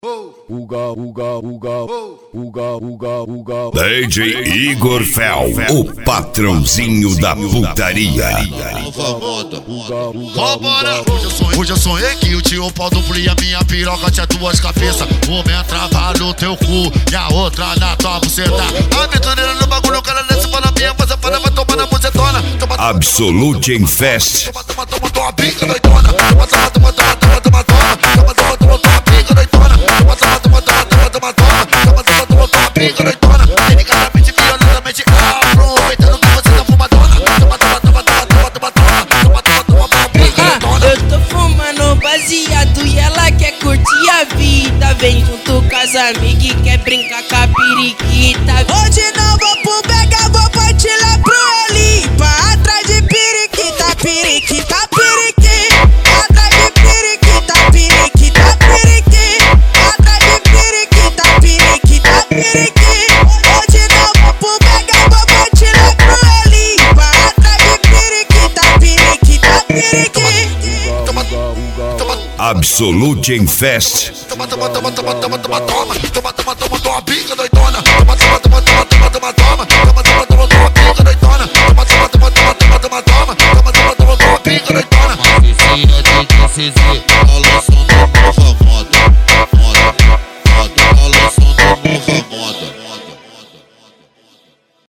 DJ Igor Fel, o patrãozinho da putaria. Vambora! Hoje eu sonhei que o tio pau duplia minha piroca tinha duas cabeças. Uma entrava no teu cu e a outra na tua buceta. A betoneira no bagulho, o cara desce pra minha, mas a fada vai tomar na bucetona. Absolute Infest. Toma tua pica doidona. Toma tua pica doidona. Toma pica doidona. Delicadamente, violentamente, aproveitando que você tá fumadona. Toma pica doidona. Eu tô fumando baseado e ela quer curtir a vida. Vem junto com as amigas e quer brincar com a periquita. Hoje não vou pro Bega, vou partir lá pro Olipa. Atrás de periquita, periquita, periqui. Atrás de periquita, periquita, periqui. Atrás de periquita, periquita, periqui. Hoje não vou pro Bega, vou partir lá pro Olipa. Atrás de periquita, periquita, periqui. Absolute Infest. Toma tua pica doidona. Toma pica doidona. Toma pica doidona.